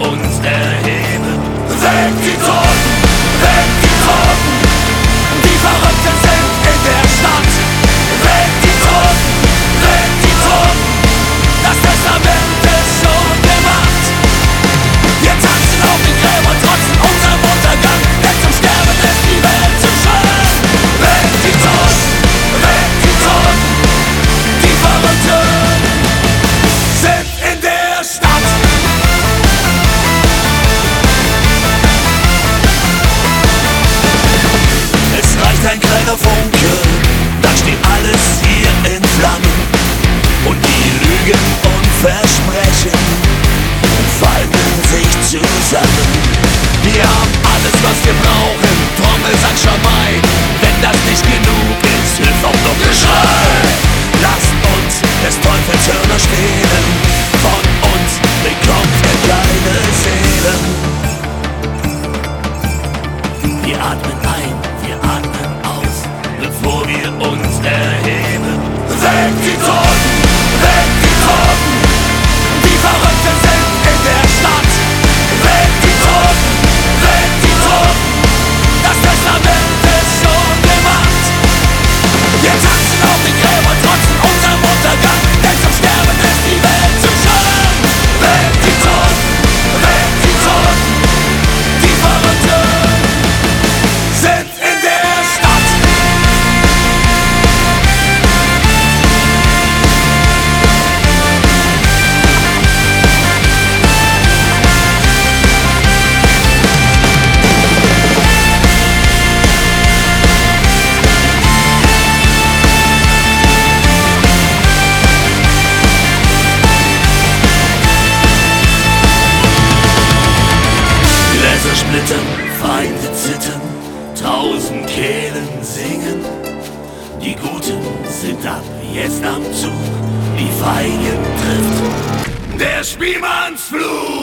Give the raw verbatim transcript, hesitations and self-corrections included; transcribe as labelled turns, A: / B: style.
A: uns erheben. Weg die Toten, weg die Toten, die Verrückten sind in der Stadt. Weg die Toten, weg die Toten, das Testament ist schon gemacht. Wir tanzen auf den Gräbern, trotzen unserem Untergang, denn zum Sterben ist die Welt zu schön. Weg die Toten, weg die Toten, die Verrückten sind in der Stadt. Es reicht ein kleiner Funke, dann steht alles hier in Flammen. Und die Lügen und Versprechen falten sich zusammen. Wir haben alles, was wir brauchen, Trommelsack, Schamai. Wenn das nicht genug ist, hilft auch noch Geschrei. Lasst uns des Teufels Hörner stehlen, von uns bekommt ihr kleine Seelen. Wir atmen ein, wir atmen aus, bevor wir uns erheben. Weg die Toten, weg die Toten, die Verrückten sind in der Stadt. Weg die Toten, weg die Toten, das Testament ist schon gemacht. Wir tanzen auf den Gräbern, trotzen unserem Untergang, denn zum Sterben ist die Welt zu schön. Weg die Toten, weg die Toten, die Verrückten sind in der Stadt. Gläser splittern, Feinde zittern, tausend Kehlen singen. Die Guten sind ab jetzt am Zug, die Feigen trifft der Spielmannsflug.